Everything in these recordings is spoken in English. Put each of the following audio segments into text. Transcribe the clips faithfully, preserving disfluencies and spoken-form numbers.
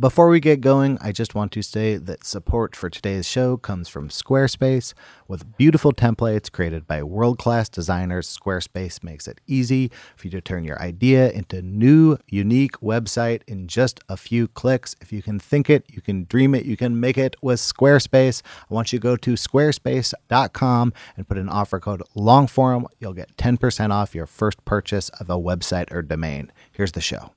Before we get going, I just want to say that support for today's show comes from Squarespace. With beautiful templates created by world-class designers, Squarespace makes it easy for you to turn your idea into a new, unique website in just a few clicks. If you can think it, you can dream it, you can make it with Squarespace. I want you to go to squarespace dot com and put an offer code LONGFORM. You'll get ten percent off your first purchase of a website or domain. Here's the show.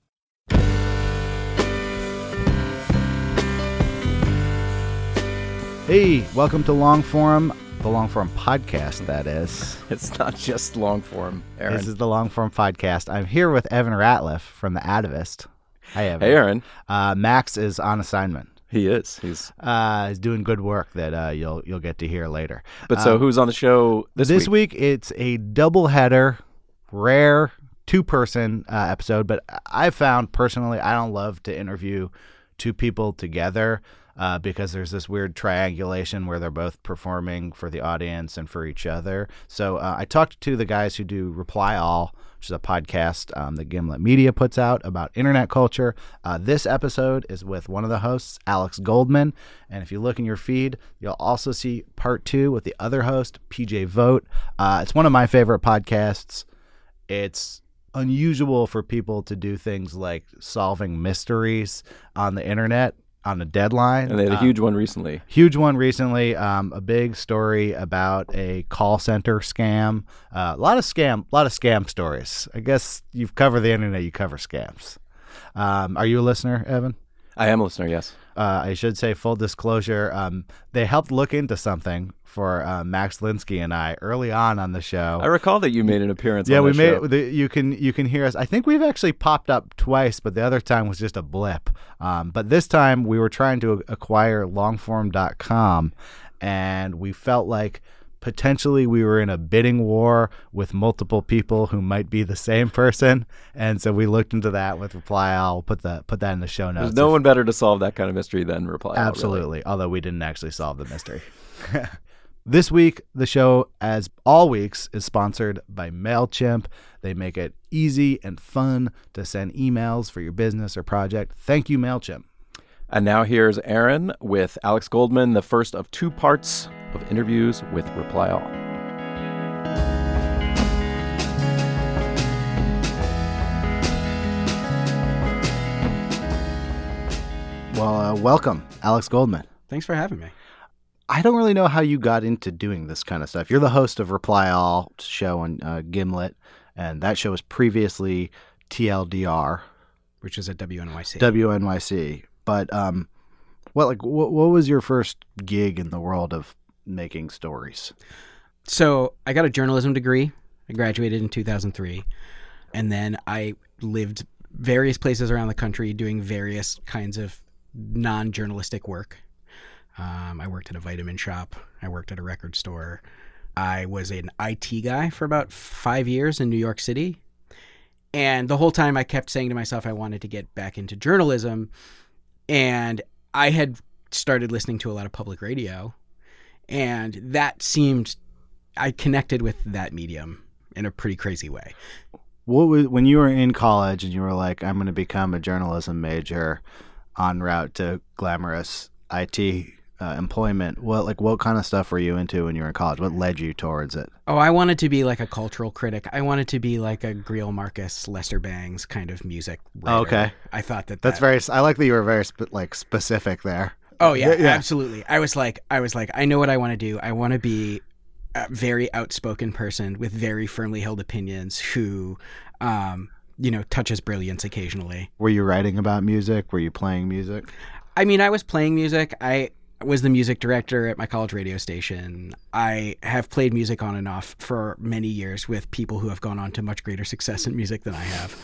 Hey, welcome to Longform, the Longform podcast, that is. It's not just Longform, Aaron. This is the Longform podcast. I'm here with Evan Ratliff from The Atavist. Hi, Evan. Hey, Aaron. Uh, Max is on assignment. He is. He's uh, he's doing good work that uh, you'll you'll get to hear later. But so um, who's on the show this, this week? This week, it's a doubleheader, rare two-person uh, episode. But I found, personally, I don't love to interview two people together. Uh, because there's this weird triangulation where they're both performing for the audience and for each other. So uh, I talked to the guys who do Reply All, which is a podcast um, that Gimlet Media puts out about internet culture. Uh, this episode is with one of the hosts, Alex Goldman. And if you look in your feed, you'll also see part two with the other host, P J Vogt. Uh, it's one of my favorite podcasts. It's unusual for people to do things like solving mysteries on the internet on a deadline. And they had a uh, huge one recently. Huge one recently. Um, a big story about a call center scam. Uh, a lot of scam, a lot of scam stories. I guess you've covered the internet, you cover scams. Um, are you a listener, Evan? I am a listener, yes. Uh, I should say, full disclosure, um, they helped look into something for uh, Max Linsky and I early on on the show. I recall that you made an appearance yeah, on the we made show. the, you can you can hear us. I think we've actually popped up twice, but the other time was just a blip. Um, but this time we were trying to acquire longform dot com, and we felt like potentially we were in a bidding war with multiple people who might be the same person, and so we looked into that with Reply All. We'll put that put that in the show notes. There's no if, one better to solve that kind of mystery than Reply All. Absolutely, really. Although we didn't actually solve the mystery. This week, the show, as all weeks, is sponsored by MailChimp. They make it easy and fun to send emails for your business or project. Thank you, MailChimp. And now here's Aaron with Alex Goldman, the first of two parts of interviews with Reply All. Well, uh, welcome, Alex Goldman. Thanks for having me. I don't really know how you got into doing this kind of stuff. You're the host of Reply All show on uh, Gimlet, and that show was previously T L D R, which is at W N Y C. W N Y C. But um, what like what, what was your first gig in the world of making stories? So I got a journalism degree. I graduated in two thousand three, and then I lived various places around the country doing various kinds of non-journalistic work. Um, I worked at a vitamin shop. I worked at a record store. I was an I T guy for about five years in New York City. And the whole time I kept saying to myself I wanted to get back into journalism. And I had started listening to a lot of public radio. And that seemed, I connected with that medium in a pretty crazy way. What was, when you were in college and you were like, I'm going to become a journalism major en route to glamorous I T Uh, employment, what like what kind of stuff were you into when you were in college? What led you towards it? Oh, I wanted to be like a cultural critic. I wanted to be like a Greil Marcus, Lester Bangs kind of music writer. Oh, okay. I thought that, that's that... very. I like that you were very spe- like specific there. Oh yeah, yeah, yeah, absolutely. I was like, I was like, I know what I want to do. I want to be a very outspoken person with very firmly held opinions who, um, you know, touches brilliance occasionally. Were you writing about music? Were you playing music? I mean, I was playing music. I was the music director at my college radio station. I have played music on and off for many years with people who have gone on to much greater success in music than I have.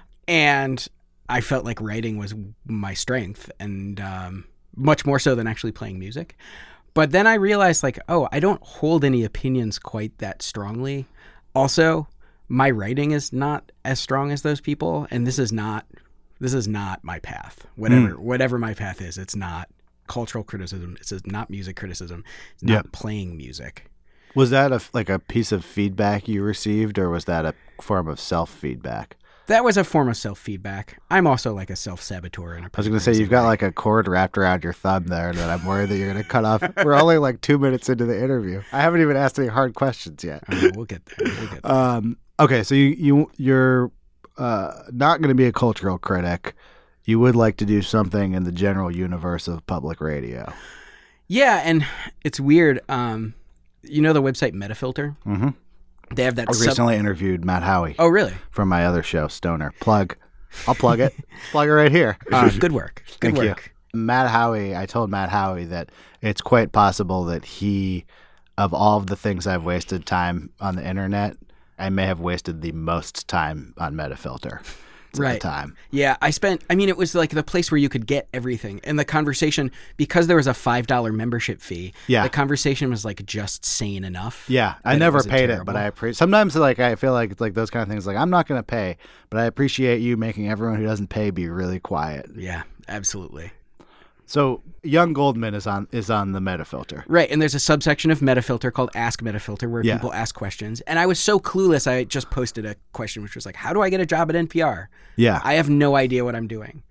And I felt like writing was my strength, and um, much more so than actually playing music. But then I realized, like, oh, I don't hold any opinions quite that strongly. Also, my writing is not as strong as those people, and this is not this is not my path. Whatever mm. whatever my path is, it's not cultural criticism. It's not music criticism. It's not yep. playing music. Was that a, like a piece of feedback you received, or was that a form of self-feedback? That was a form of self-feedback. I'm also like a self-saboteur. In a I was going to say, you've got like a cord wrapped around your thumb there that I'm worried that you're going to cut off. We're only like two minutes into the interview. I haven't even asked any hard questions yet. Oh, we'll get there. We'll get there. Um, okay, so you, you, you're uh, not going to be a cultural critic. You would like to do something in the general universe of public radio. Yeah, and it's weird. Um, you know the website Metafilter? Mm-hmm. They have that. I sub- recently interviewed Matt Howie. Oh, really? From my other show, Stoner. Plug. I'll plug it. Plug it right here. Uh, good work. Good Thank work. you. Matt Howie, I told Matt Howie that it's quite possible that he, of all of the things I've wasted time on the internet, I may have wasted the most time on Metafilter. Right. At the time. Yeah, I spent, I mean, it was like the place where you could get everything. And the conversation, because there was a five dollar membership fee, yeah. the conversation was like just sane enough. Yeah, I never it paid terrible. it, but I appreciate, sometimes like I feel like it's like those kind of things, like I'm not going to pay, but I appreciate you making everyone who doesn't pay be really quiet. Yeah, absolutely. So Young Goldman is on is on the Metafilter. Right, and there's a subsection of Metafilter called Ask Metafilter where yeah. people ask questions. And I was so clueless, I just posted a question which was like, how do I get a job at N P R? Yeah. I have no idea what I'm doing.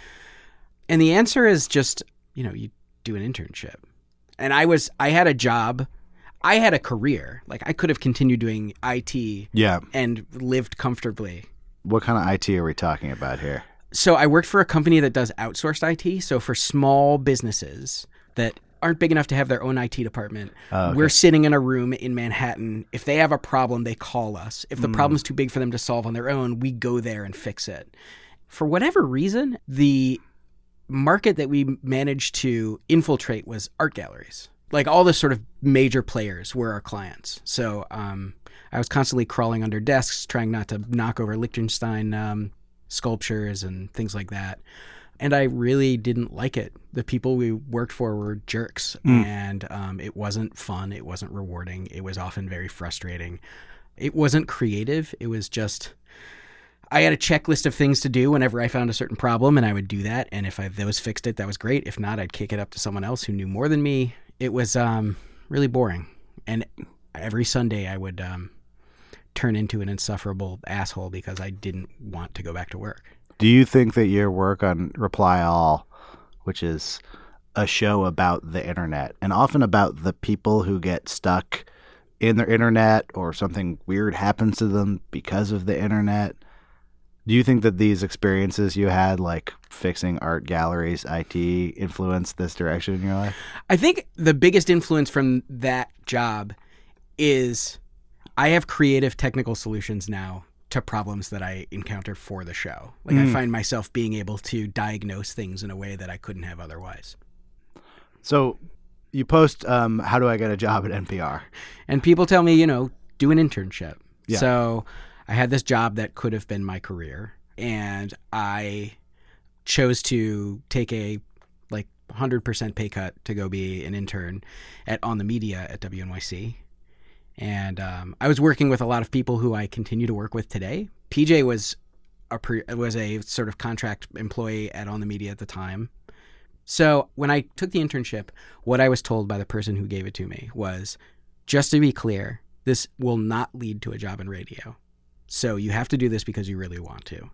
And the answer is just, you know, you do an internship. And I was, I had a job, I had a career. Like I could have continued doing I T yeah. and lived comfortably. What kind of I T are we talking about here? So I worked for a company that does outsourced I T. So for small businesses that aren't big enough to have their own I T department, oh, okay. we're sitting in a room in Manhattan. If they have a problem, they call us. If the mm. problem's too big for them to solve on their own, we go there and fix it. For whatever reason, the market that we managed to infiltrate was art galleries. Like all the sort of major players were our clients. So um, I was constantly crawling under desks, trying not to knock over Liechtenstein um, sculptures and things like that. And I really didn't like it. The people we worked for were jerks, mm. and um, it wasn't fun. It wasn't rewarding. It was often very frustrating. It wasn't creative. It was just, I had a checklist of things to do whenever I found a certain problem, and I would do that. And if I those fixed it, that was great. If not, I'd kick it up to someone else who knew more than me. It was um, really boring. And every Sunday I would um, turn into an insufferable asshole because I didn't want to go back to work. Do you think that your work on Reply All, which is a show about the internet and often about the people who get stuck in their internet or something weird happens to them because of the internet, do you think that these experiences you had, like fixing art galleries, I T, influenced this direction in your life? I think the biggest influence from that job is I have creative technical solutions now to problems that I encounter for the show. Like mm. I find myself being able to diagnose things in a way that I couldn't have otherwise. So you post, um, how do I get a job at N P R? And people tell me, you know, do an internship. Yeah. So I had this job that could have been my career, and I chose to take a like one hundred percent pay cut to go be an intern at On the Media at W N Y C. And um, I was working with a lot of people who I continue to work with today. P J was a pre- was a sort of contract employee at On the Media at the time. So when I took the internship, what I was told by the person who gave it to me was, just to be clear, this will not lead to a job in radio. So you have to do this because you really want to.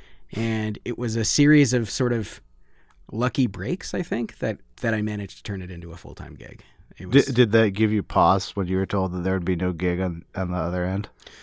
And it was a series of sort of lucky breaks, I think, that, that I managed to turn it into a full-time gig. It was, did, did that give you pause when you were told that there would be no gig on, on the other end?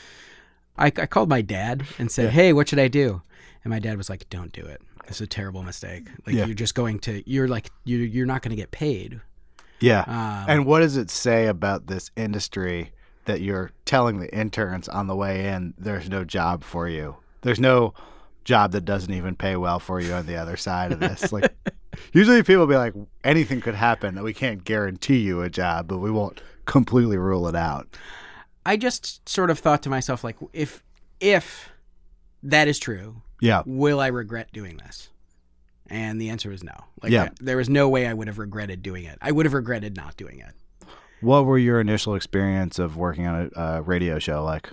I, I called my dad and said, yeah. hey, what should I do? And my dad was like, don't do it. It's a terrible mistake. Like yeah. you're just going to, you're like, you're, you're not going to get paid. Yeah. Um, and what does it say about this industry that you're telling the interns on the way in, there's no job for you? There's no job that doesn't even pay well for you on the other side of this. Like, usually people be like, anything could happen, that we can't guarantee you a job, but we won't completely rule it out. I just sort of thought to myself, like, if if that is true, yeah, will I regret doing this? And the answer is no. Like, yeah. I, there was no way I would have regretted doing it. I would have regretted not doing it. What were your initial experience of working on a, a radio show like?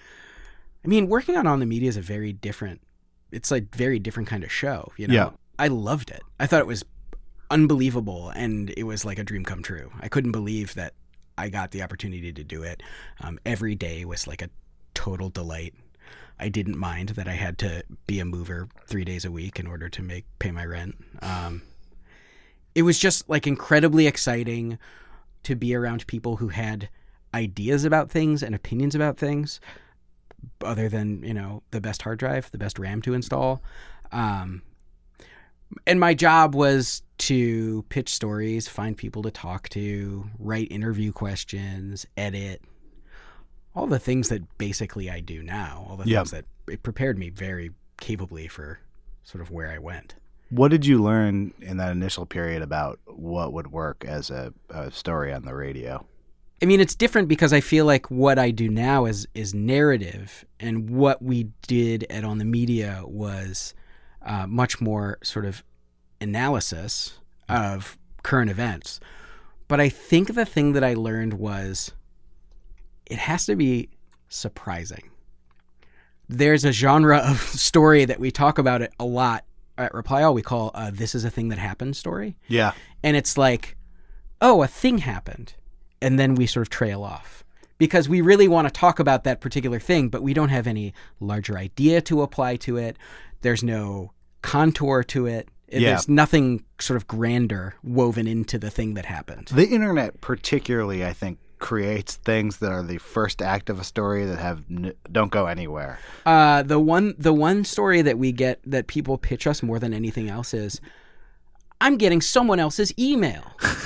I mean, working on On the Media is a very different, it's a very different kind of show, you know? Yeah. I loved it. I thought it was unbelievable, and it was like a dream come true. I couldn't believe that I got the opportunity to do it. Um, every day was like a total delight. I didn't mind that I had to be a mover three days a week in order to make pay my rent. Um, it was just like incredibly exciting to be around people who had ideas about things and opinions about things other than, you know, the best hard drive, the best RAM to install. Um, and my job was to pitch stories, find people to talk to, write interview questions, edit, all the things that basically I do now, all the Yep. things that it prepared me very capably for sort of where I went. What did you learn in that initial period about what would work as a, a story on the radio? I mean, it's different because I feel like what I do now is is narrative, and what we did at On the Media was uh, much more sort of analysis of current events. But I think the thing that I learned was it has to be surprising. There's a genre of story that we talk about it a lot at Reply All. We call uh, "This is a Thing That Happened" story. Yeah. And it's like, oh, a thing happened. And then we sort of trail off because we really want to talk about that particular thing, but we don't have any larger idea to apply to it. There's no contour to it. Yeah. There's nothing sort of grander woven into the thing that happened. The internet particularly, I think, creates things that are the first act of a story that have n- don't go anywhere. Uh, the one the one story that we get that people pitch us more than anything else is, I'm getting someone else's email.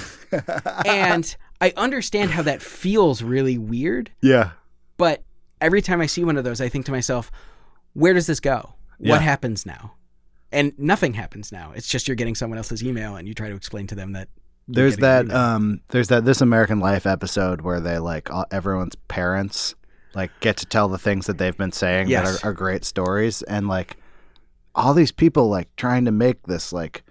And I understand how that feels really weird, Yeah. but every time I see one of those, I think to myself, where does this go? Yeah. What happens now? And nothing happens now. It's just you're getting someone else's email and you try to explain to them that you're There's getting that an email. um there's that This American Life episode where they like all, everyone's parents like get to tell the things that they've been saying Yes. that are, are great stories, and like all these people like trying to make this like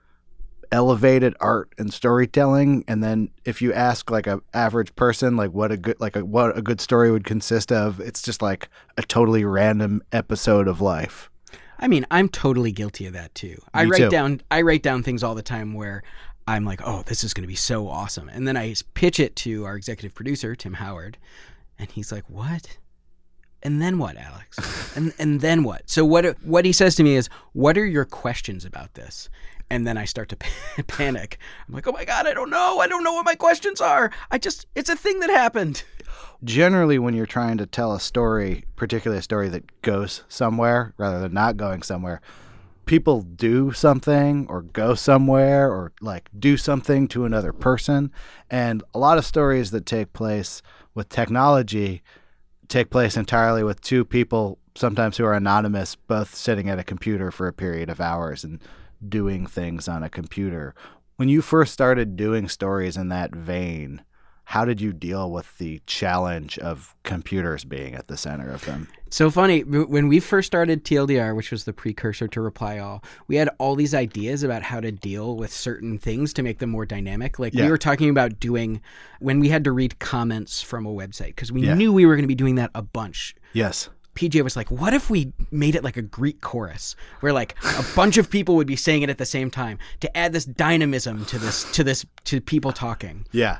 elevated art and storytelling, and then if you ask like a average person like what a good like a, what a good story would consist of, it's just like a totally random episode of life. I mean, I'm totally guilty of that too. I Me write too. down I write down things all the time where I'm like, oh, this is going to be so awesome. And then I pitch it to our executive producer, Tim Howard, and he's like, what? And then what, Alex? and and then what? So what what he says to me is, what are your questions about this? And then I start to panic. I'm like, oh my God, I don't know. I don't know what my questions are. I just, it's a thing that happened. Generally, when you're trying to tell a story, particularly a story that goes somewhere rather than not going somewhere, people do something or go somewhere or like do something to another person. And a lot of stories that take place with technology take place entirely with two people, sometimes who are anonymous, both sitting at a computer for a period of hours and doing things on a computer. When you first started doing stories in that vein, how did you deal with the challenge of computers being at the center of them? So funny, when we first started T L D R, which was the precursor to Reply All, we had all these ideas about how to deal with certain things to make them more dynamic. Like Yeah. we were talking about doing, when we had to read comments from a website, because we Yeah. knew we were going to be doing that a bunch. Yes. P J was like, what if we made it like a Greek chorus where like a bunch of people would be saying it at the same time to add this dynamism to this, to this, to people talking. Yeah.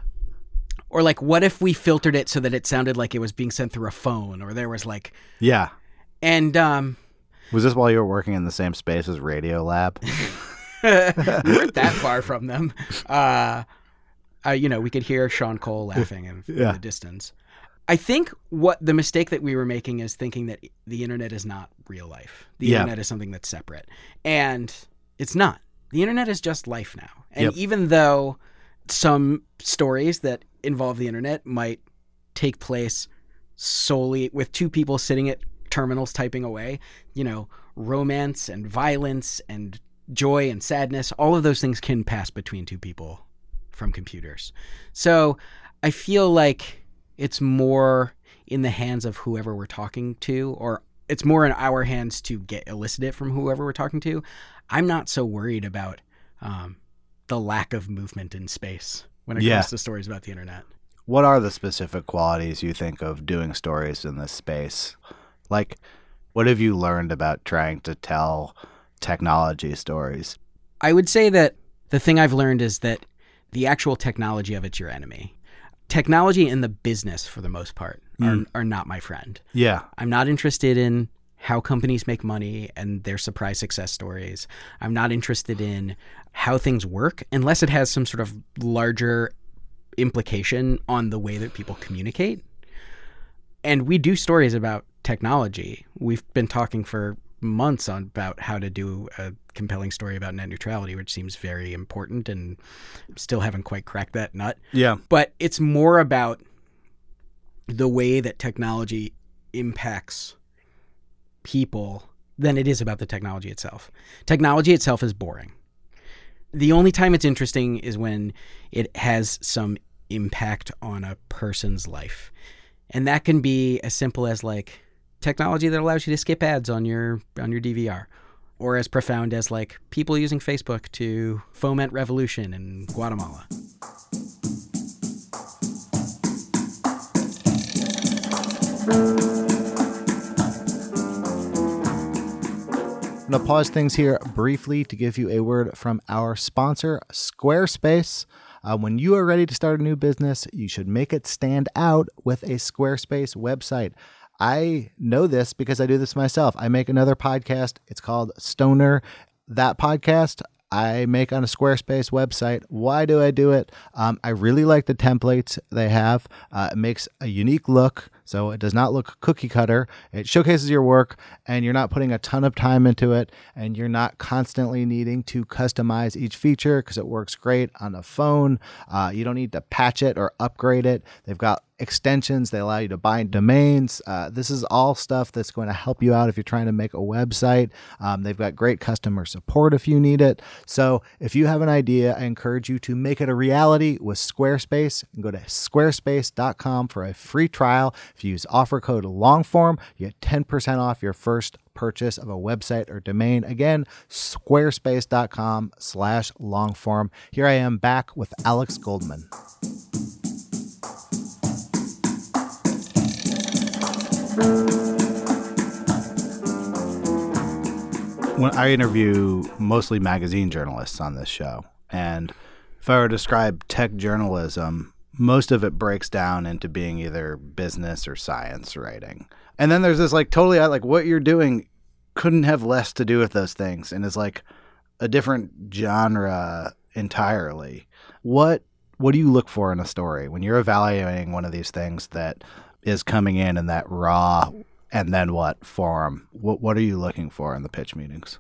Or like, what if we filtered it so that it sounded like it was being sent through a phone, or there was like, Yeah. and um, Was this while you were working in the same space as Radio Lab? we weren't that far from them. Uh, uh, you know, we could hear Sean Cole laughing in, in Yeah. the distance. I think what the mistake that we were making is thinking that the internet is not real life. The Yeah. internet is something that's separate. And it's not. The internet is just life now. And Yep. even though some stories that involve the internet might take place solely with two people sitting at terminals typing away, you know, romance and violence and joy and sadness, all of those things can pass between two people from computers. So I feel like it's more in the hands of whoever we're talking to, or it's more in our hands to get elicit it from whoever we're talking to. I'm not so worried about um, the lack of movement in space when it Yeah. comes to stories about the internet. What are the specific qualities you think of doing stories in this space? Like, what have you learned about trying to tell technology stories? I would say that the thing I've learned is that the actual technology of it's your enemy. Technology and the business, for the most part, are, Mm. are not my friend. Yeah. I'm not interested in how companies make money and their surprise success stories. I'm not interested in how things work unless it has some sort of larger implication on the way that people communicate. And we do stories about technology. We've been talking for months on about how to do a compelling story about net neutrality, which seems very important, and still haven't quite cracked that nut. Yeah. But it's more about the way that technology impacts people than it is about the technology itself. Technology itself is boring. The only time it's interesting is when it has some impact on a person's life. And that can be as simple as like technology that allows you to skip ads on your on your D V R, or as profound as like people using Facebook to foment revolution in Guatemala. I'm going to pause things here briefly to give you a word from our sponsor, Squarespace. Uh, when you are ready to start a new business, you should make it stand out with a Squarespace website. I know this because I do this myself. I make another podcast. It's called Stoner. That podcast I make on a Squarespace website. Why do I do it? Um, I really like the templates they have. Uh, it makes a unique look, so it does not look cookie cutter. It showcases your work, and you're not putting a ton of time into it, and you're not constantly needing to customize each feature because it works great on a phone. Uh, you don't need to patch it or upgrade it. They've got extensions. They allow you to bind domains. Uh, this is all stuff that's going to help you out if you're trying to make a website. Um, they've got great customer support if you need it. So if you have an idea, I encourage you to make it a reality with Squarespace, and go to squarespace dot com for a free trial. If you use offer code LONGFORM, you get ten percent off your first purchase of a website or domain. Again, squarespace dot com slash longform. Here I am back with Alex Goldman. When I interview mostly magazine journalists on this show, and if I were to describe tech journalism, most of it breaks down into being either business or science writing. And then there's this like totally like what you're doing couldn't have less to do with those things and is like a different genre entirely. What what do you look for in a story when you're evaluating one of these things that is coming in in that raw and then what form? What what are you looking for in the pitch meetings?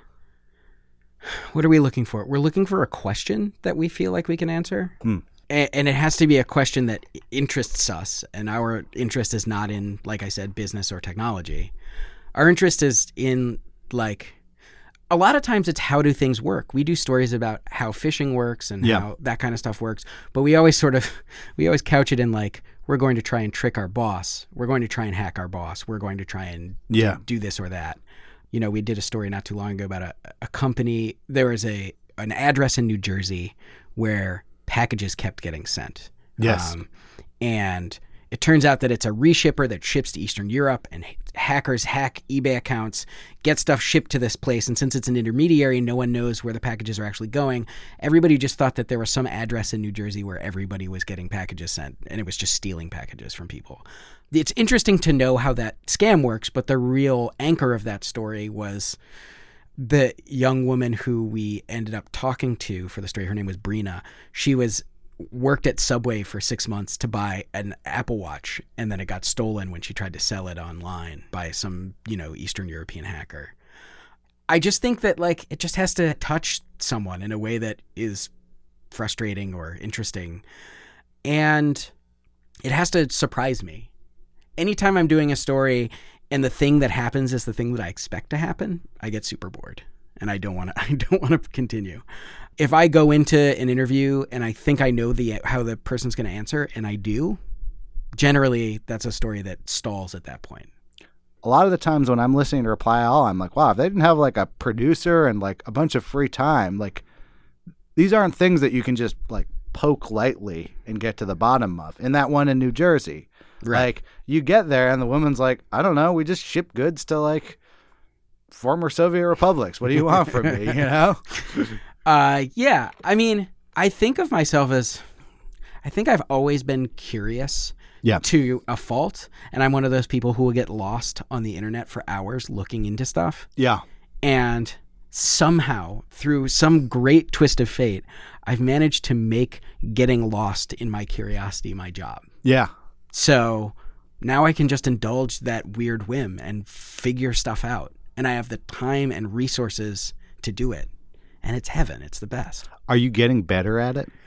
What are we looking for? We're looking for a question that we feel like we can answer. Hmm. And it has to be a question that interests us. And our interest is not in, like I said, business or technology. Our interest is in, like, a lot of times it's how do things work. We do stories about how phishing works and yeah. how that kind of stuff works. But we always sort of, we always couch it in like, we're going to try and trick our boss. We're going to try and hack our boss. We're going to try and yeah. do, do this or that. You know, we did a story not too long ago about a, a company. There was a an address in New Jersey where packages kept getting sent. Yes. Um, and it turns out that it's a reshipper that ships to Eastern Europe, and hackers hack eBay accounts, get stuff shipped to this place. And since it's an intermediary, no one knows where the packages are actually going. Everybody just thought that there was some address in New Jersey where everybody was getting packages sent, and it was just stealing packages from people. It's interesting to know how that scam works, but the real anchor of that story was the young woman who we ended up talking to for the story. Her name was Brina. She was worked at Subway for six months to buy an Apple Watch, and then it got stolen when she tried to sell it online by some, you know, Eastern European hacker. I just think that, like, it just has to touch someone in a way that is frustrating or interesting, and it has to surprise me. Anytime I'm doing a story and the thing that happens is the thing that I expect to happen, I get super bored and I don't want to I don't want to continue. If I go into an interview and I think I know the how the person's going to answer and I do, generally that's a story that stalls at that point. A lot of the times when I'm listening to Reply All, I'm like, wow, if they didn't have like a producer and like a bunch of free time, like these aren't things that you can just like poke lightly and get to the bottom of. In that one in New Jersey, right. Like you get there and the woman's like, I don't know, we just ship goods to like former Soviet republics. What do you want from me? You know? uh, yeah. I mean, I think of myself as, I think I've always been curious Yeah. to a fault. And I'm one of those people who will get lost on the internet for hours looking into stuff. Yeah. And somehow, through some great twist of fate, I've managed to make getting lost in my curiosity my job. Yeah. So now I can just indulge that weird whim and figure stuff out. And I have the time and resources to do it. And it's heaven. It's the best. Are you getting better at it?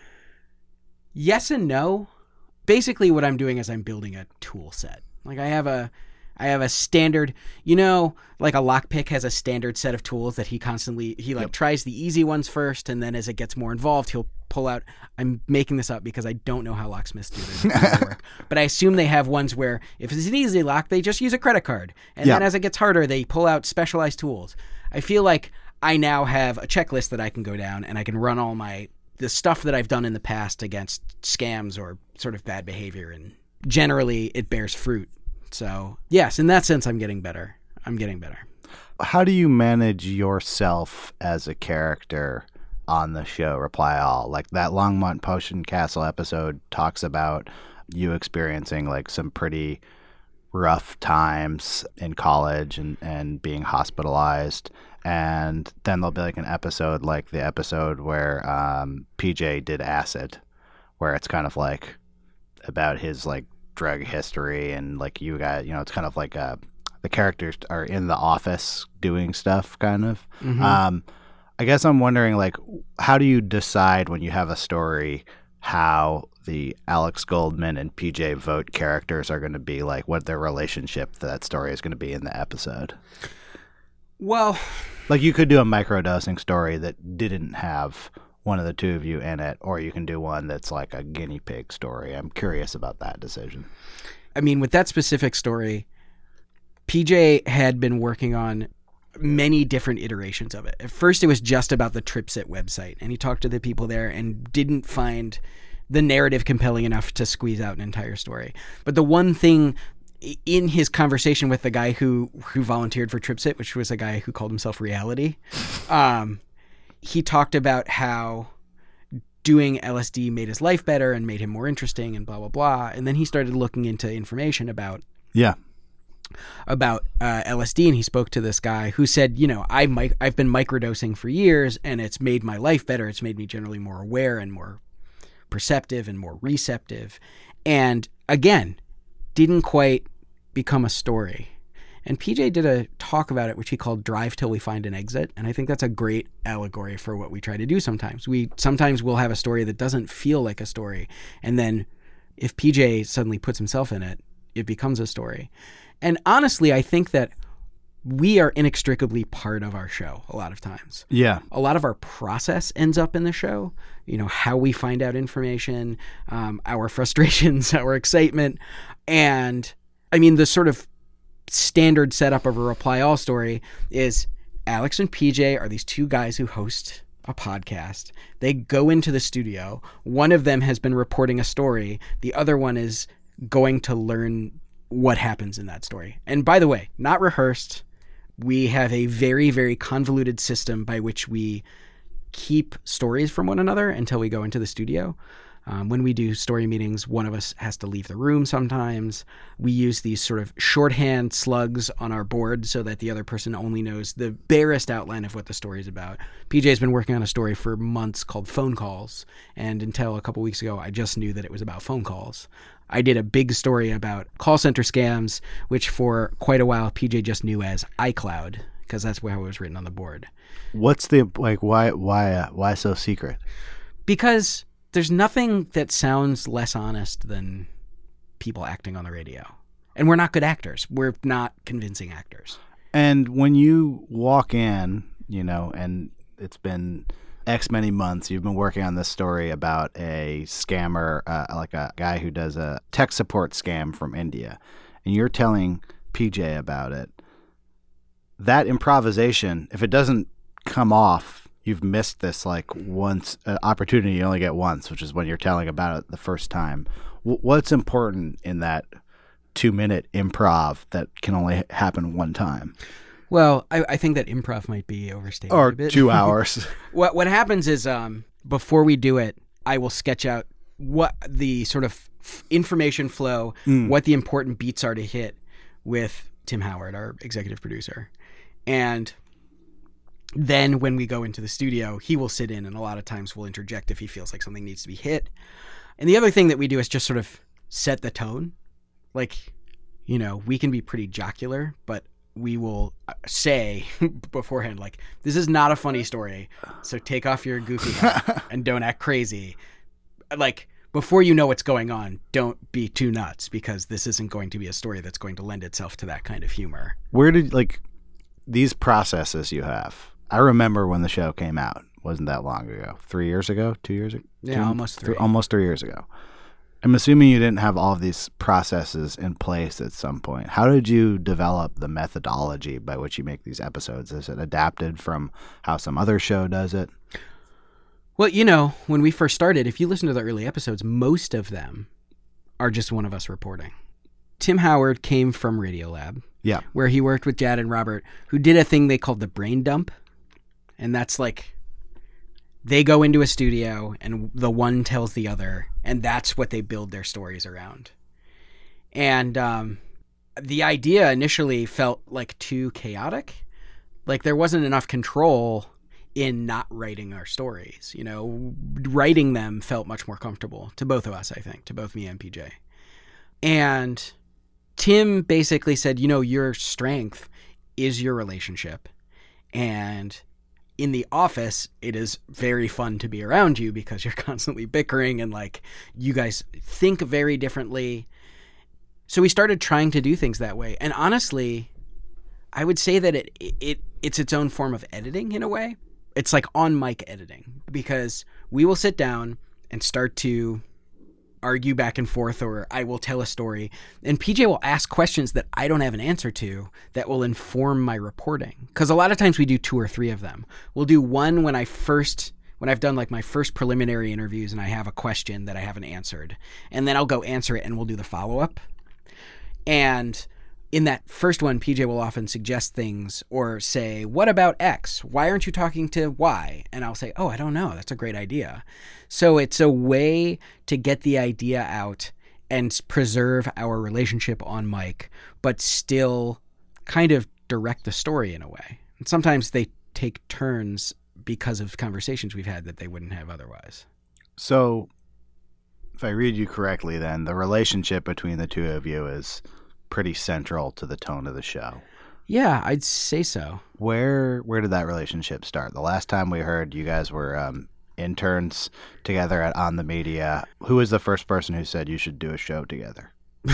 Yes and no. Basically what I'm doing is I'm building a tool set. Like I have a I have a standard, you know, like a lockpick has a standard set of tools that he constantly, he like Yep. tries the easy ones first, and then as it gets more involved, he'll pull out, I'm making this up because I don't know how locksmiths do their work, but I assume they have ones where if it's an easy lock, they just use a credit card. And Yeah. then as it gets harder, they pull out specialized tools. I feel like I now have a checklist that I can go down and I can run all my, the stuff that I've done in the past against scams or sort of bad behavior, and generally it bears fruit. So yes, in that sense, I'm getting better. I'm getting better. How do you manage yourself as a character on the show Reply All? Like that Longmont Potion Castle episode talks about you experiencing like some pretty rough times in college and, and being hospitalized. And then there'll be like an episode like the episode where um, P J did acid, where it's kind of like about his like drug history, and like you guys, you know, it's kind of like uh the characters are in the office doing stuff kind of. Mhm. Um, I guess I'm wondering, like, how do you decide when you have a story how the Alex Goldman and P J Vogt characters are going to be, like, what their relationship to that story is going to be in the episode? Well, Like, you could do a microdosing story that didn't have one of the two of you in it, or you can do one that's like a guinea pig story. I'm curious about that decision. I mean, with that specific story, P J had been working on many different iterations of it. At first, it was just about the Tripsit website, and he talked to the people there and didn't find the narrative compelling enough to squeeze out an entire story. But the one thing in his conversation with the guy who who volunteered for Tripsit, which was a guy who called himself Reality, um, he talked about how doing L S D made his life better and made him more interesting and blah, blah, blah. And then he started looking into information about Yeah. about uh, L S D, and he spoke to this guy who said, you know, I mic- I've been microdosing for years, and it's made my life better. It's made me generally more aware and more perceptive and more receptive. And again, didn't quite become a story. And P J did a talk about it, which he called Drive Till We Find an Exit. And I think that's a great allegory for what we try to do sometimes. We sometimes we'll have a story that doesn't feel like a story. And then if P J suddenly puts himself in it, it becomes a story. And honestly, I think that we are inextricably part of our show a lot of times. Yeah. A lot of our process ends up in the show. You know, how we find out information, um, our frustrations, our excitement. And I mean, the sort of standard setup of a Reply All story is Alex and P J are these two guys who host a podcast. They go into the studio. One of them has been reporting a story. The other one is going to learn what happens in that story. And by the way, not rehearsed. We have a very, very convoluted system by which we keep stories from one another until we go into the studio. Um, when we do story meetings, one of us has to leave the room sometimes. We use these sort of shorthand slugs on our board so that the other person only knows the barest outline of what the story is about. P J's been working on a story for months called Phone Calls, and until a couple weeks ago, I just knew that it was about phone calls. I did a big story about call center scams, which for quite a while P J just knew as iCloud, because that's how it was written on the board. What's the, like, why, why, uh, why so secret? Because there's nothing that sounds less honest than people acting on the radio. And we're not good actors. We're not convincing actors. And when you walk in, you know, and it's been X many months, you've been working on this story about a scammer, uh, like a guy who does a tech support scam from India, and you're telling P J about it. That improvisation, if it doesn't come off, you've missed this like once uh, opportunity you only get once, which is when you're telling about it the first time. W- what's important in that two minute improv that can only happen one time? Well, I, I think that improv might be overstated Or a bit. two hours. What what happens is um, before we do it, I will sketch out what the sort of f- information flow, Mm. what the important beats are to hit with Tim Howard, our executive producer. And then when we go into the studio, he will sit in and a lot of times will interject if he feels like something needs to be hit. And the other thing that we do is just sort of set the tone. Like, you know, we can be pretty jocular, but we will say beforehand, like, this is not a funny story, so take off your goofy hat and don't act crazy. Like, before you know what's going on, don't be too nuts, because this isn't going to be a story that's going to lend itself to that kind of humor. Where did, like, these processes you have? I remember when the show came out. Wasn't that long ago? Three years ago? Two years ago? Yeah, Two, almost three. Almost three years ago. I'm assuming you didn't have all of these processes in place at some point. How did you develop the methodology by which you make these episodes? Is it adapted from how some other show does it? Well, you know, when we first started, if you listen to the early episodes, most of them are just one of us reporting. Tim Howard came from Radiolab, Yeah. where he worked with Jad and Robert, who did a thing they called the brain dump. And that's like, they go into a studio and the one tells the other, and that's what they build their stories around. And um, the idea initially felt like too chaotic. Like there wasn't enough control in not writing our stories. You know, writing them felt much more comfortable to both of us, I think, to both me and P J. And Tim basically said, you know, your strength is your relationship. And in the office, it is very fun to be around you because you're constantly bickering and like you guys think very differently. So we started trying to do things that way. And honestly, I would say that it, it it's its own form of editing in a way. It's like on mic editing, because we will sit down and start to argue back and forth, or I will tell a story, and P J will ask questions that I don't have an answer to that will inform my reporting. Because a lot of times we do two or three of them. We'll do one when I first, when I've done like my first preliminary interviews and I have a question that I haven't answered, and then I'll go answer it and we'll do the follow-up. And in that first one, P J will often suggest things or say, what about X? Why aren't you talking to Y? And I'll say, oh, I don't know. That's a great idea. So it's a way to get the idea out and preserve our relationship on mic, but still kind of direct the story in a way. And sometimes they take turns because of conversations we've had that they wouldn't have otherwise. So if I read you correctly, then the relationship between the two of you is pretty central to the tone of the show. Yeah, I'd say so. Where where did that relationship start? The last time we heard, you guys were um, interns together at On the Media. Who was the first person who said you should do a show together?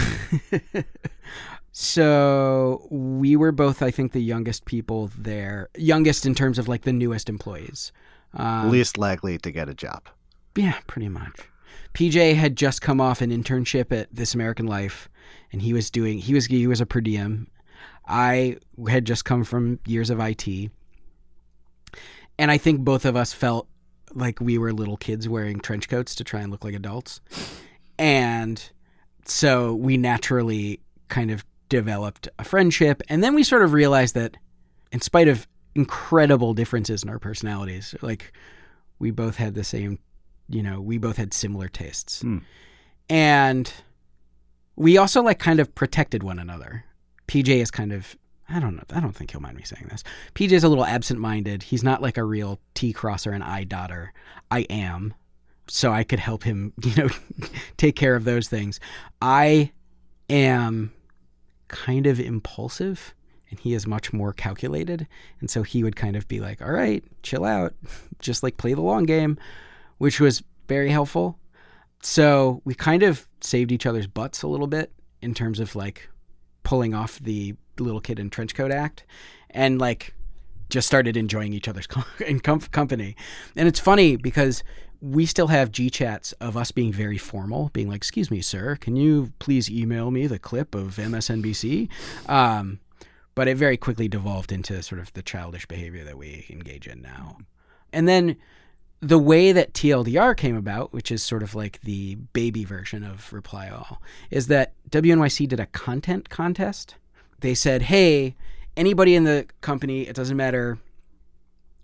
So we were both, I think, the youngest people there. Youngest in terms of like the newest employees. Um, Least likely to get a job. Yeah, pretty much. P J had just come off an internship at This American Life, and he was doing he was he was a per diem. I had just come from years of I T, and I think both of us felt like we were little kids wearing trench coats to try and look like adults, and so we naturally kind of developed a friendship. And then we sort of realized that, in spite of incredible differences in our personalities, like we both had the same. You know, we both had similar tastes. Hmm. And we also like kind of protected one another. P J is kind of, I don't know, I don't think he'll mind me saying this. P J is a little absent-minded. He's not like a real T-crosser and I-dotter. I am. So I could help him, you know, take care of those things. I am kind of impulsive, and he is much more calculated. And so he would kind of be like, all right, chill out. Just like play the long game, which was very helpful. So we kind of saved each other's butts a little bit in terms of like pulling off the little kid in trench coat act, and like just started enjoying each other's com- company. And it's funny because we still have G chats of us being very formal, being like, excuse me, sir, can you please email me the clip of M S N B C? Um, but it very quickly devolved into sort of the childish behavior that we engage in now. And then the way that T L D R came about, which is sort of like the baby version of Reply All, is that W N Y C did a content contest. They said, hey, anybody in the company, it doesn't matter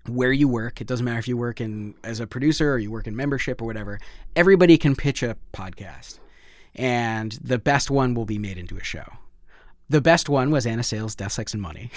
where you work. It doesn't matter if you work in as a producer or you work in membership or whatever. Everybody can pitch a podcast, and the best one will be made into a show. The best one was Anna Sales, Death, Sex, and Money.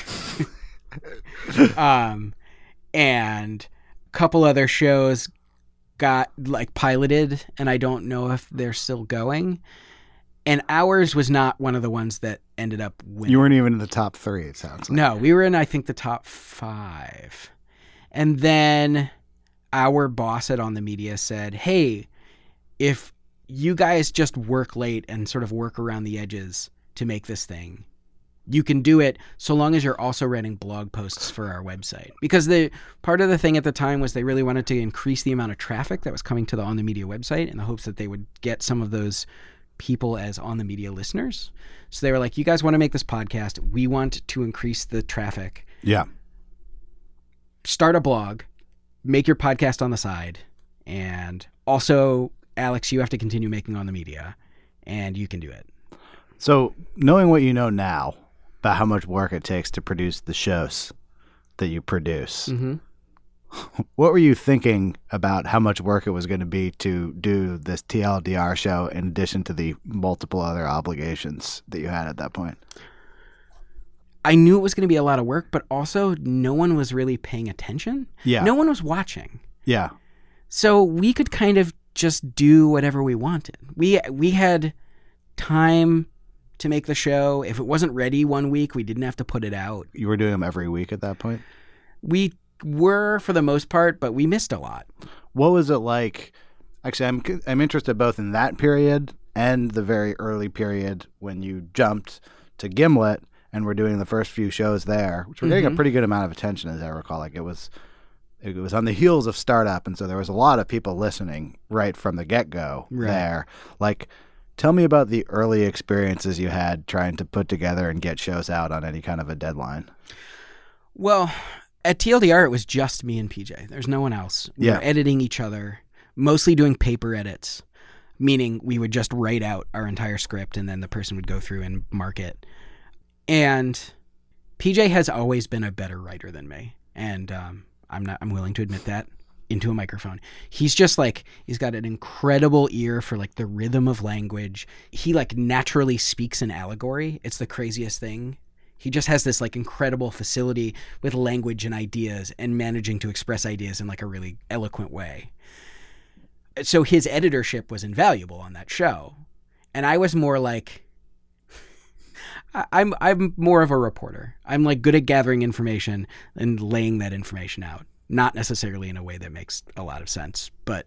um, and a couple other shows got like piloted, and I don't know if they're still going. And ours was not one of the ones that ended up winning. You weren't even in the top three, it sounds like. No, we were in, I think, the top five. And then our boss at On the Media said, hey, if you guys just work late and sort of work around the edges to make this thing, you can do it so long as you're also writing blog posts for our website. Because the part of the thing at the time was they really wanted to increase the amount of traffic that was coming to the On the Media website in the hopes that they would get some of those people as On the Media listeners. So they were like, you guys want to make this podcast. We want to increase the traffic. Yeah. Start a blog, make your podcast on the side. And also, Alex, you have to continue making On the Media, and you can do it. So knowing what you know now about how much work it takes to produce the shows that you produce, Mm-hmm. what were you thinking about how much work it was going to be to do this T L D R show in addition to the multiple other obligations that you had at that point? I knew it was going to be a lot of work, but also no one was really paying attention. Yeah. No one was watching. Yeah. So we could kind of just do whatever we wanted. We we had time to make the show. If it wasn't ready one week, we didn't have to put it out. You were doing them every week at that point? We were for the most part, but we missed a lot. What was it like? Actually, I'm I'm interested both in that period and the very early period when you jumped to Gimlet and were doing the first few shows there, which were getting Mm-hmm. a pretty good amount of attention, as I recall. Like it was, it was on the heels of startup, and so there was a lot of people listening right from the get-go Right. there. Like, tell me about the early experiences you had trying to put together and get shows out on any kind of a deadline. Well, at T L D R, it was just me and P J. There's no one else. We Yeah. were editing each other, mostly doing paper edits, meaning we would just write out our entire script and then the person would go through and mark it. And P J has always been a better writer than me. And um, I'm not, I'm willing to admit that into a microphone. He's just like, he's got an incredible ear for like the rhythm of language. He like naturally speaks in allegory. It's the craziest thing. He just has this like incredible facility with language and ideas and managing to express ideas in like a really eloquent way. So his editorship was invaluable on that show. And I was more like, I- I'm I'm more of a reporter. I'm like good at gathering information and laying that information out. Not necessarily in a way that makes a lot of sense. But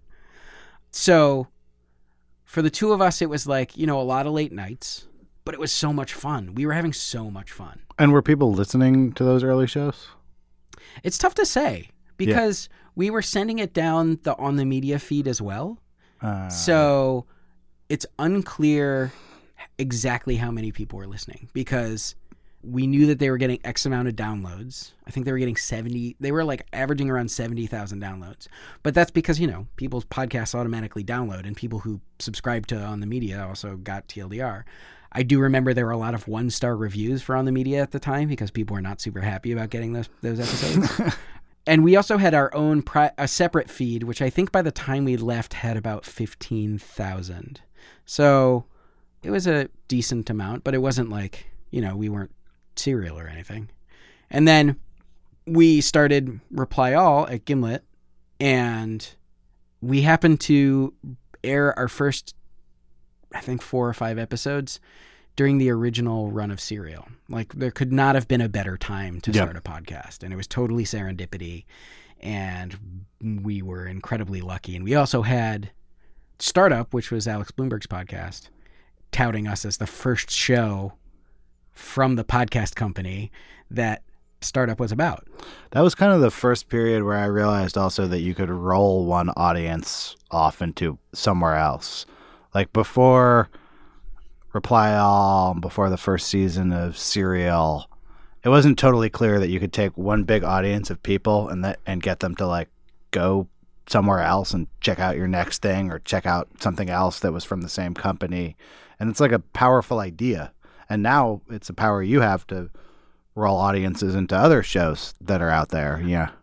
so for the two of us, it was like, you know, a lot of late nights. But it was so much fun. We were having so much fun. And were people listening to those early shows? It's tough to say because we were sending it down the On the Media feed as well. Uh, So it's unclear exactly how many people were listening because we knew that they were getting X amount of downloads. I think they were getting seventy. They were like averaging around seventy thousand downloads. But that's because, you know, people's podcasts automatically download and people who subscribe to On the Media also got T L D R. I do remember there were a lot of one-star reviews for On the Media at the time because people were not super happy about getting those, those episodes. And we also had our own pri- a separate feed, which I think by the time we left had about fifteen thousand. So it was a decent amount, but it wasn't like, you know, we weren't serial or anything. And then we started Reply All at Gimlet, and we happened to air our first, I think, four or five episodes during the original run of Serial. Like, there could not have been a better time to Yep. start a podcast, and it was totally serendipity, and we were incredibly lucky. And we also had Startup, which was Alex Bloomberg's podcast, touting us as the first show from the podcast company that Startup was about. That was kind of the first period where I realized also that you could roll one audience off into somewhere else. Like before Reply All, before the first season of Serial, it wasn't totally clear that you could take one big audience of people and that and get them to like go somewhere else and check out your next thing or check out something else that was from the same company. And it's like a powerful idea. And now it's a power you have to roll audiences into other shows that are out there. Yeah.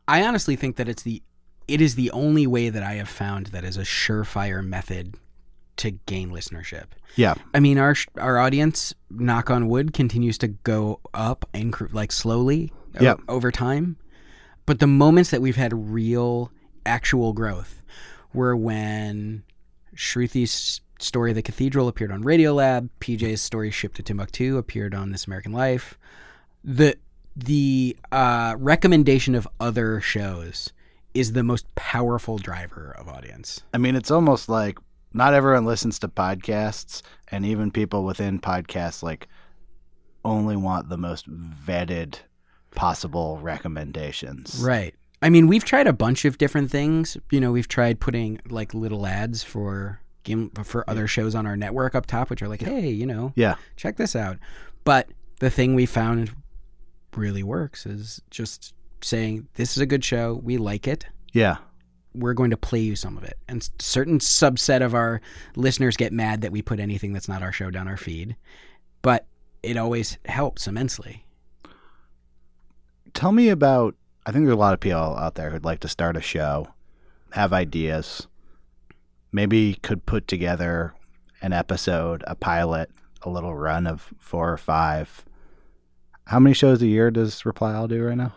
I honestly think that it's the it is the only way that I have found that is a surefire method to gain listenership. Yeah. I mean, our our audience, knock on wood, continues to go up inc- like slowly o- Yep. over time. But the moments that we've had real, actual growth were when Shruthi's story, The Cathedral, appeared on Radiolab. P J's story, Shipped to Timbuktu, appeared on This American Life. The the uh, recommendation of other shows is the most powerful driver of audience. I mean, it's almost like not everyone listens to podcasts, and even people within podcasts like only want the most vetted possible recommendations. Right. I mean, we've tried a bunch of different things. You know, we've tried putting like little ads for game for other shows on our network up top, which are like, hey, you know, Yeah. check this out. But the thing we found really works is just saying, this is a good show. We like it. Yeah. We're going to play you some of it. And s- certain subset of our listeners get mad that we put anything that's not our show down our feed. But it always helps immensely. Tell me about, I think there's a lot of people out there who'd like to start a show, have ideas, maybe could put together an episode, a pilot, a little run of four or five. How many shows a year does Reply All do right now?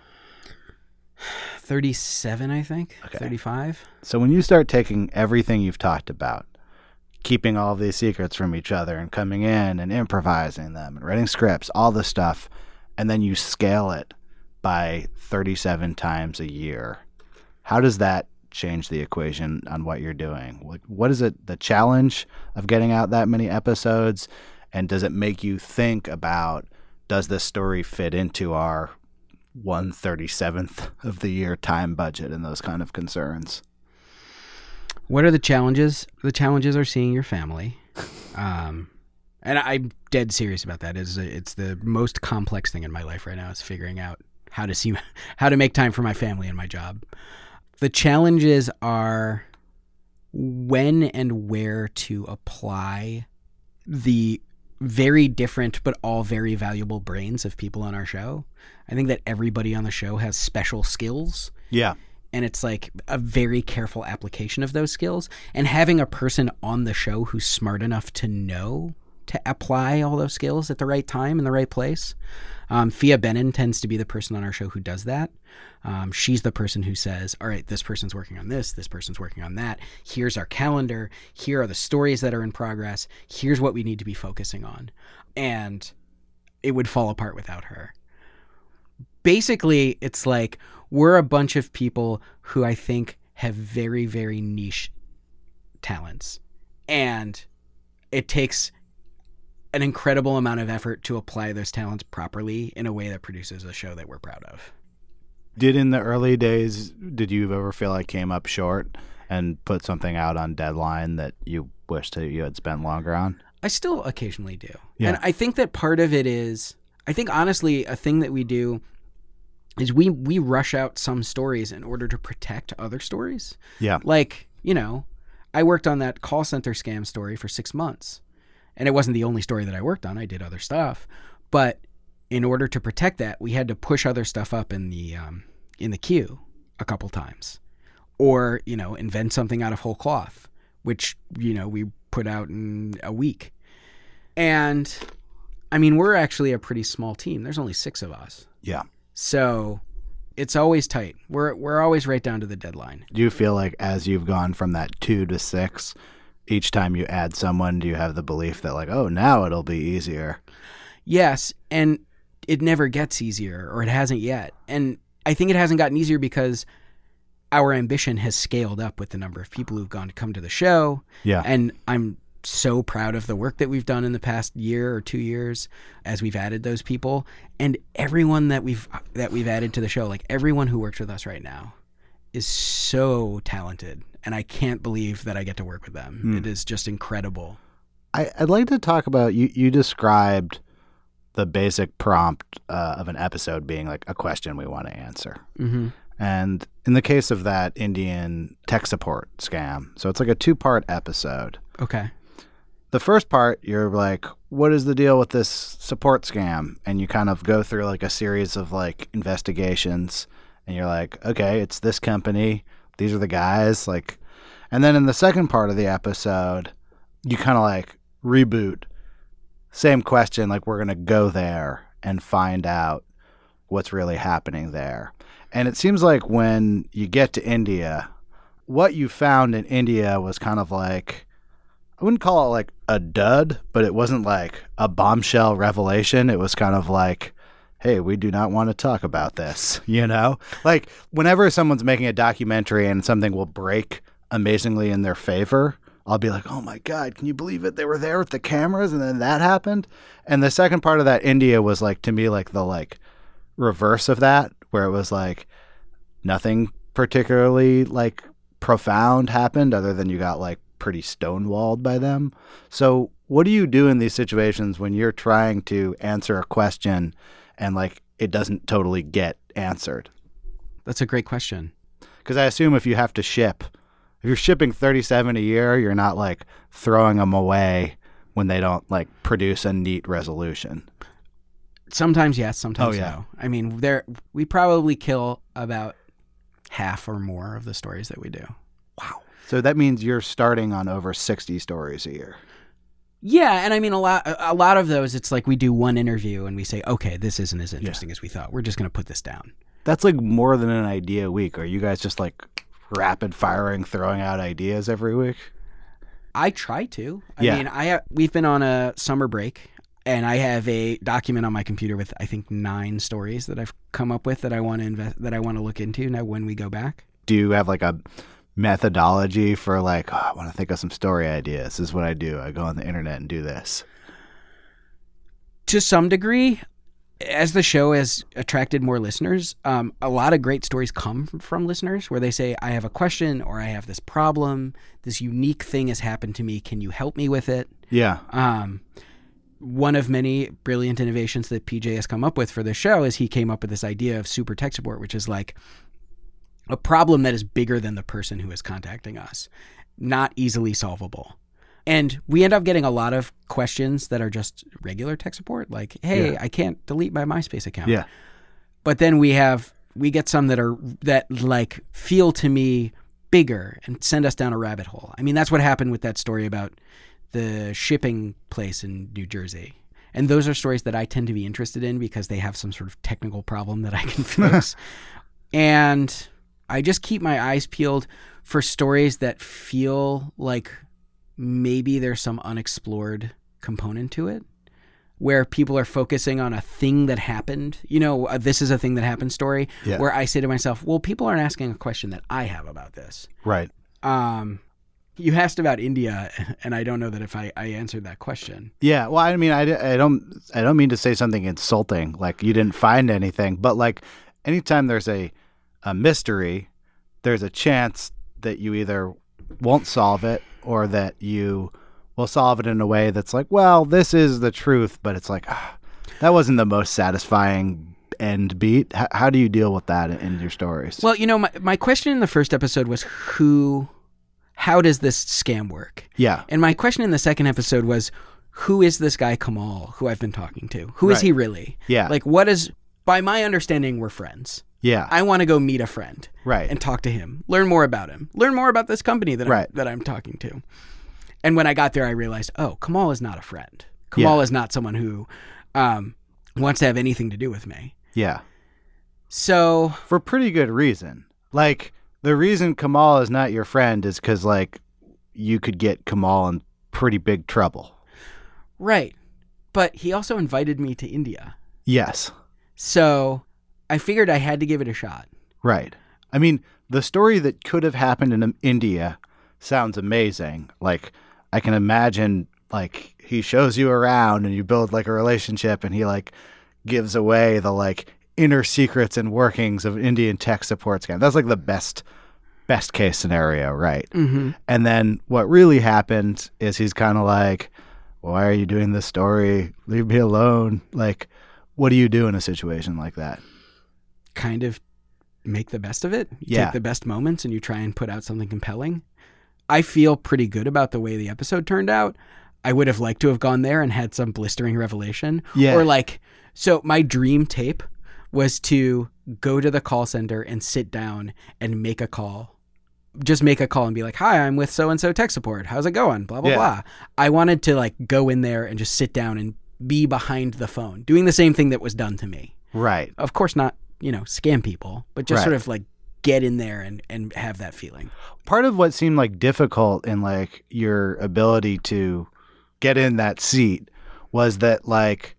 thirty-seven, I think. Okay. thirty-five. So when you start taking everything you've talked about, keeping all these secrets from each other and coming in and improvising them and writing scripts, all this stuff, and then you scale it by thirty-seven times a year, how does that change the equation on what you're doing? What, what is it, the challenge of getting out that many episodes? And does it make you think about, does this story fit into our one thirty-seventh of the year time budget and those kind of concerns? What are the challenges? The challenges are seeing your family. Um, and I'm dead serious about that. It's, it's the most complex thing in my life right now is figuring out how to see, how to make time for my family and my job. The challenges are when and where to apply the very different but all very valuable brains of people on our show. I think that everybody on the show has special skills. Yeah. And it's like a very careful application of those skills. And having a person on the show who's smart enough to know to apply all those skills at the right time in the right place. Um, Fia Benin tends to be the person on our show who does that. Um, she's the person who says, all right, this person's working on this, this person's working on that. Here's our calendar. Here are the stories that are in progress. Here's what we need to be focusing on. And it would fall apart without her. Basically, it's like we're a bunch of people who I think have very, very niche talents. And it takes an incredible amount of effort to apply those talents properly in a way that produces a show that we're proud of. Did in the early days, did you ever feel like came up short and put something out on deadline that you wished that you had spent longer on? I still occasionally do. Yeah. And I think that part of it is, I think honestly, a thing that we do is we, we rush out some stories in order to protect other stories. Yeah. Like, you know, I worked on that call center scam story for six months. And it wasn't the only story that I worked on. I did other stuff. But in order to protect that, we had to push other stuff up in the um, in the queue a couple times. Or, you know, invent something out of whole cloth, which, you know, we put out in a week. And, I mean, we're actually a pretty small team. There's only six of us. Yeah. So it's always tight. We're we're always right down to the deadline. Do you feel like as you've gone from that two to six, each time you add someone, do you have the belief that like, oh, now it'll be easier? Yes, and it never gets easier, or it hasn't yet. And I think it hasn't gotten easier because our ambition has scaled up with the number of people who've gone to come to the show. Yeah. And I'm so proud of the work that we've done in the past year or two years as we've added those people. And everyone that we've that we've added to the show, like everyone who works with us right now, is so talented. And I can't believe that I get to work with them. Hmm. It is just incredible. I, I'd like to talk about, you, you described the basic prompt uh, of an episode being like a question we want to answer. Mm-hmm. And in the case of that Indian tech support scam, so it's like a two-part episode. Okay. The first part, you're like, what is the deal with this support scam? And you kind of go through like a series of like investigations and you're like, okay, it's this company. These are the guys. Like, and then in the second part of the episode, you kind of like reboot. Same question, like we're going to go there and find out what's really happening there. And it seems like when you get to India, what you found in India was kind of like, I wouldn't call it like a dud, but it wasn't like a bombshell revelation. It was kind of like, hey, we do not want to talk about this, you know? Like whenever someone's making a documentary and something will break amazingly in their favor, I'll be like, oh my God, can you believe it? They were there with the cameras and then that happened. And the second part of that, India, was like, to me, like the like reverse of that, where it was like nothing particularly like profound happened other than you got like pretty stonewalled by them. So what do you do in these situations when you're trying to answer a question and like it doesn't totally get answered? That's a great question. Because I assume if you have to ship, if you're shipping thirty-seven a year, you're not like throwing them away when they don't like produce a neat resolution. Sometimes yes, sometimes Oh, yeah. no. I mean, there we probably kill about half or more of the stories that we do. Wow. So that means you're starting on over sixty stories a year. Yeah, and I mean a lot a lot of those it's like we do one interview and we say, "Okay, this isn't as interesting yeah. as we thought. We're just going to put this down." That's like more than an idea a week. Are you guys just like rapid firing, throwing out ideas every week? I try to. I yeah. mean, I have, we've been on a summer break, and I have a document on my computer with I think nine stories that I've come up with that I want to invest that I want to look into now when we go back. Do you have like a methodology for like, oh, I want to think of some story ideas? This is what I do. I go on the internet and do this. To some degree, as the show has attracted more listeners, um, a lot of great stories come from listeners where they say, I have a question or I have this problem. This unique thing has happened to me. Can you help me with it? Yeah. Um, one of many brilliant innovations that P J has come up with for the show is he came up with this idea of super tech support, which is like a problem that is bigger than the person who is contacting us, not easily solvable. And we end up getting a lot of questions that are just regular tech support, like, hey, yeah. I can't delete my MySpace account. Yeah. But then we have, we get some that are, that like feel to me bigger and send us down a rabbit hole. I mean, that's what happened with that story about the shipping place in New Jersey. And those are stories that I tend to be interested in because they have some sort of technical problem that I can fix. And I just keep my eyes peeled for stories that feel like maybe there's some unexplored component to it where people are focusing on a thing that happened. You know, uh, this is a thing that happened story yeah. where I say to myself, well, people aren't asking a question that I have about this. Right. Um, you asked about India, and I don't know that if I, I answered that question. Yeah. Well, I mean, I, I don't I don't mean to say something insulting, like you didn't find anything, but like anytime there's a, a mystery, there's a chance that you either won't solve it or that you will solve it in a way that's like, well, this is the truth, but it's like, ah, that wasn't the most satisfying end beat. H- how do you deal with that in, in your stories? Well, you know, my, my question in the first episode was who, how does this scam work? Yeah. And my question in the second episode was, who is this guy Kamal who I've been talking to? Who is Right. he really? Yeah. Like, what is, by my understanding, we're friends. Yeah. I want to go meet a friend. Right. And talk to him. Learn more about him. Learn more about this company that, Right. I'm, that I'm talking to. And when I got there, I realized, oh, Kamal is not a friend. Kamal Yeah. is not someone who um, wants to have anything to do with me. Yeah. So For pretty good reason. Like, the reason Kamal is not your friend is because, like, you could get Kamal in pretty big trouble. right. But he also invited me to India. Yes. So I figured I had to give it a shot. Right. I mean, the story that could have happened in India sounds amazing. Like, I can imagine, like, he shows you around and you build, like, a relationship and he, like, gives away the, like, inner secrets and workings of Indian tech support scam. That's, like, the best, best case scenario, right? Mm-hmm. And then what really happened is he's kind of like, why are you doing this story? Leave me alone. Like, what do you do in a situation like that? Kind of make the best of it. You Yeah. take the best moments and you try and put out something compelling. I feel pretty good about the way the episode turned out. I would have liked to have gone there and had some blistering revelation. Yeah. Or like, so my dream tape was to go to the call center and sit down and make a call. Just make a call and be like, hi, I'm with so-and-so tech support. How's it going? Blah, blah, Yeah. blah. I wanted to like go in there and just sit down and be behind the phone, doing the same thing that was done to me. Right. Of course not, you know, scam people, but just Right. sort of like get in there and, and have that feeling. Part of what seemed like difficult in like your ability to get in that seat was that like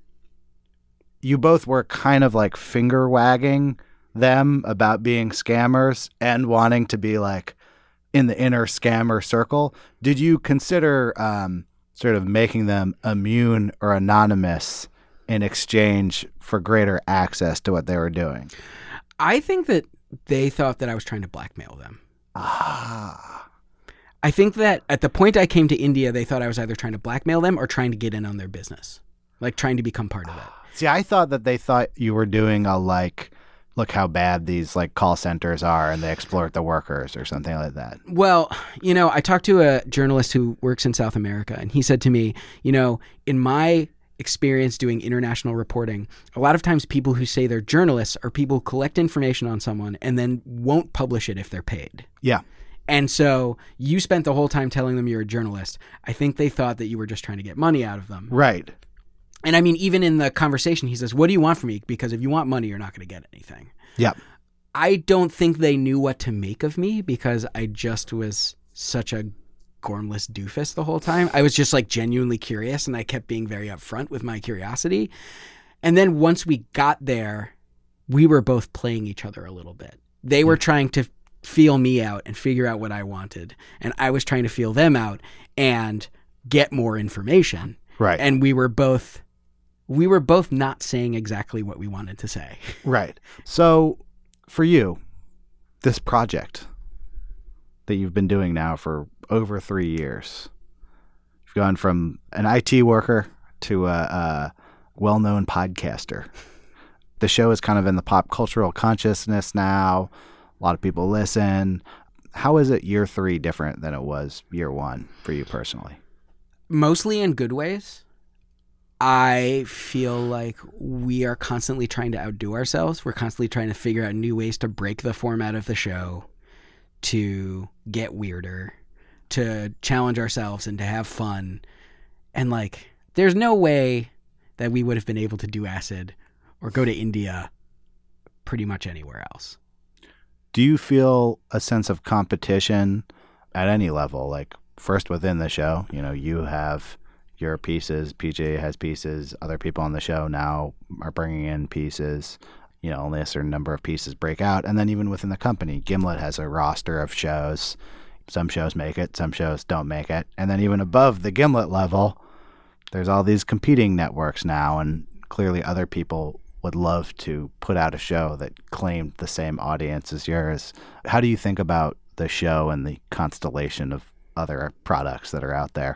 you both were kind of like finger wagging them about being scammers and wanting to be like in the inner scammer circle. Did you consider um, sort of making them immune or anonymous in exchange for greater access to what they were doing? I think that they thought that I was trying to blackmail them. Ah. I think that at the point I came to India, they thought I was either trying to blackmail them or trying to get in on their business, like trying to become part of it. See, I thought that they thought you were doing a like, look how bad these like call centers are and they exploit the workers or something like that. Well, you know, I talked to a journalist who works in South America, and he said to me, you know, in my experience doing international reporting, a lot of times people who say they're journalists are people who collect information on someone and then won't publish it if they're paid. Yeah. And so you spent the whole time telling them you're a journalist. I think they thought that you were just trying to get money out of them. Right. And I mean, even in the conversation, he says, what do you want from me? Because if you want money, you're not going to get anything. Yeah. I don't think they knew what to make of me because I just was such a gormless doofus the whole time. I was just like genuinely curious, and I kept being very upfront with my curiosity. And then once we got there, we were both playing each other a little bit. They were trying to feel me out and figure out what I wanted, and I was trying to feel them out and get more information. Right. And we were both we were both not saying exactly what we wanted to say. Right. So for you, this project that you've been doing now for over three years, you've gone from an I T worker to a, a well-known podcaster. The show is kind of in the pop cultural consciousness now. A lot of people listen. How is it year three different than it was year one for you personally? Mostly in good ways. I feel like we are constantly trying to outdo ourselves. We're constantly trying to figure out new ways to break the format of the show, to get weirder, to challenge ourselves and to have fun. And like, there's no way that we would have been able to do Acid or go to India pretty much anywhere else. Do you feel a sense of competition at any level? Like first within the show, you know, you have your pieces, P J has pieces, other people on the show now are bringing in pieces, you know, only a certain number of pieces break out. And then even within the company, Gimlet has a roster of shows. Some shows make it, some shows don't make it. And then even above the Gimlet level, there's all these competing networks now, and clearly other people would love to put out a show that claimed the same audience as yours. How do you think about the show and the constellation of other products that are out there?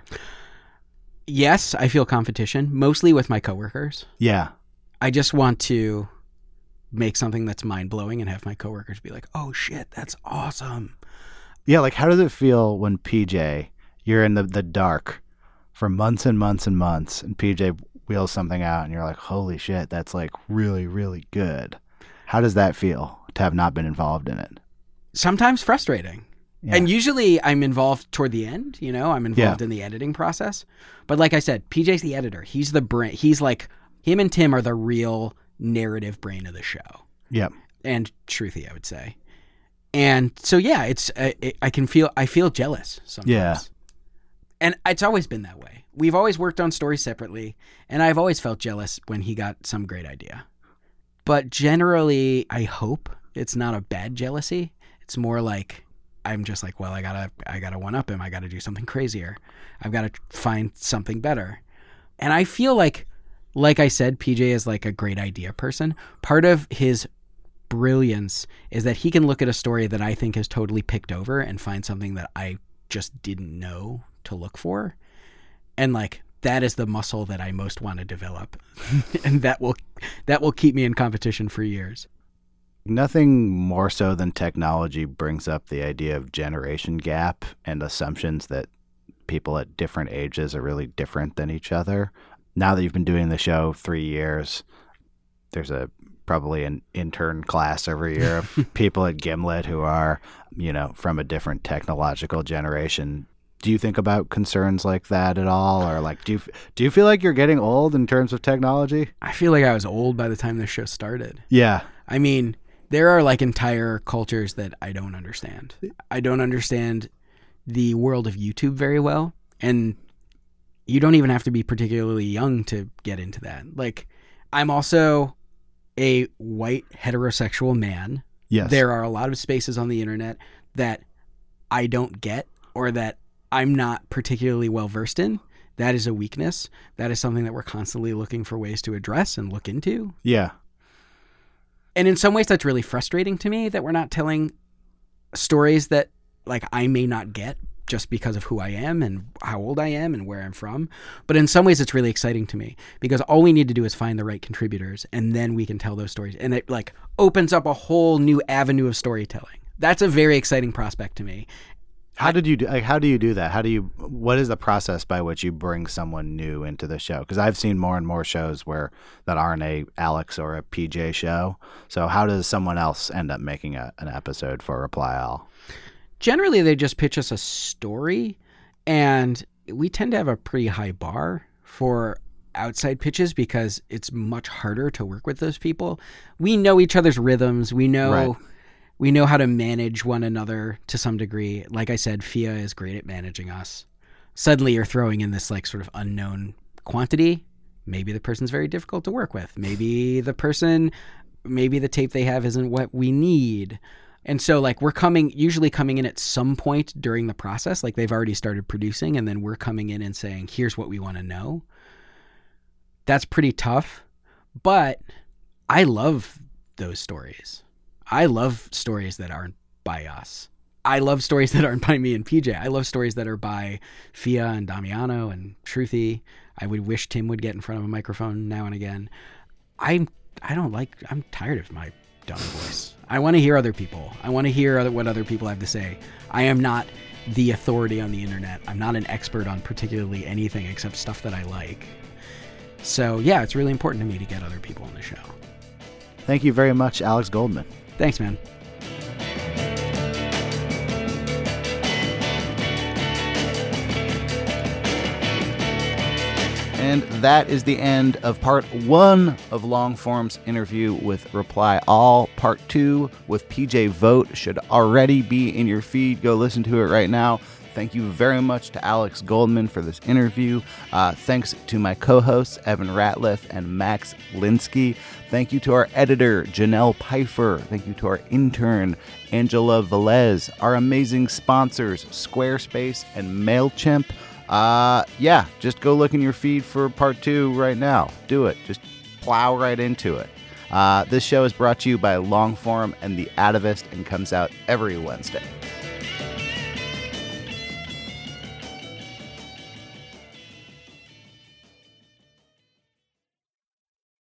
Yes, I feel competition, mostly with my coworkers. Yeah. I just want to make something that's mind-blowing and have my coworkers be like, oh shit, that's awesome. Yeah, like how does it feel when P J, you're in the, the dark for months and months and months, and P J wheels something out and you're like, holy shit, that's like really, really good. How does that feel to have not been involved in it? Sometimes frustrating. Yeah. And usually I'm involved toward the end, you know, I'm involved Yeah. in the editing process. But like I said, P J's the editor. He's the brain. He's like, him and Tim are the real narrative brain of the show. Yep. And Shruti, I would say. And so, yeah, it's, uh, it, I can feel, I feel jealous sometimes. Yeah. And it's always been that way. We've always worked on stories separately, and I've always felt jealous when he got some great idea. But generally, I hope it's not a bad jealousy. It's more like I'm just like, well, I gotta, I gotta one up him. I gotta do something crazier. I've got to find something better. And I feel like, like I said, P J is like a great idea person. Part of his brilliance is that he can look at a story that I think is totally picked over and find something that I just didn't know to look for. And like, that is the muscle that I most want to develop. And that will, that will keep me in competition for years. Nothing more so than technology brings up the idea of generation gap and assumptions that people at different ages are really different than each other. Now that you've been doing the show three years, there's a probably an intern class every year of people at Gimlet who are, you know, from a different technological generation. Do you think about concerns like that at all? Or like, do you, do you feel like you're getting old in terms of technology? I feel like I was old by the time this show started. Yeah. I mean, there are like entire cultures that I don't understand. I don't understand the world of YouTube very well. And you don't even have to be particularly young to get into that. Like, I'm also a white heterosexual man. Yes. There are a lot of spaces on the internet that I don't get or that I'm not particularly well versed in. That is a weakness. That is something that we're constantly looking for ways to address and look into. Yeah. And in some ways that's really frustrating to me that we're not telling stories that like I may not get just because of who I am and how old I am and where I'm from. But in some ways it's really exciting to me because all we need to do is find the right contributors and then we can tell those stories. And it like opens up a whole new avenue of storytelling. That's a very exciting prospect to me. How did you do, like, how do you do that? How do you, what is the process by which you bring someone new into the show? Because I've seen more and more shows where that aren't a Alex or a P J show. So how does someone else end up making a, an episode for Reply All? Generally, they just pitch us a story, and we tend to have a pretty high bar for outside pitches because it's much harder to work with those people. We know each other's rhythms. We know Right. we know how to manage one another to some degree. Like I said, Fia is great at managing us. Suddenly, you're throwing in this like sort of unknown quantity. Maybe the person's very difficult to work with. Maybe the person, maybe the tape they have isn't what we need. And so like we're coming, usually coming in at some point during the process, like they've already started producing and then we're coming in and saying, here's what we want to know. That's pretty tough, but I love those stories. I love stories that aren't by us. I love stories that aren't by me and P J. I love stories that are by Fia and Damiano and Shruti. I would wish Tim would get in front of a microphone now and again. I'm, I don't like, I'm tired of my dumb voice. I want to hear other people. I want to hear other, what other people have to say. I am not the authority on the internet. I'm not an expert on particularly anything except stuff that I like. So yeah, it's really important to me to get other people on the show. Thank you very much, Alex Goldman. Thanks, man. And that is the end of part one of Longform's interview with Reply All. Part two with P J Vogt should already be in your feed. Go listen to it right now. Thank you very much to Alex Goldman for this interview. Uh, thanks to my co-hosts, Evan Ratliff and Max Linsky. Thank you to our editor, Janelle Pfeiffer. Thank you to our intern, Angela Velez. Our amazing sponsors, Squarespace and MailChimp. Uh, yeah, just go look in your feed for part two right now. Do it. Just plow right into it. Uh, this show is brought to you by Longform and The Atavist and comes out every Wednesday.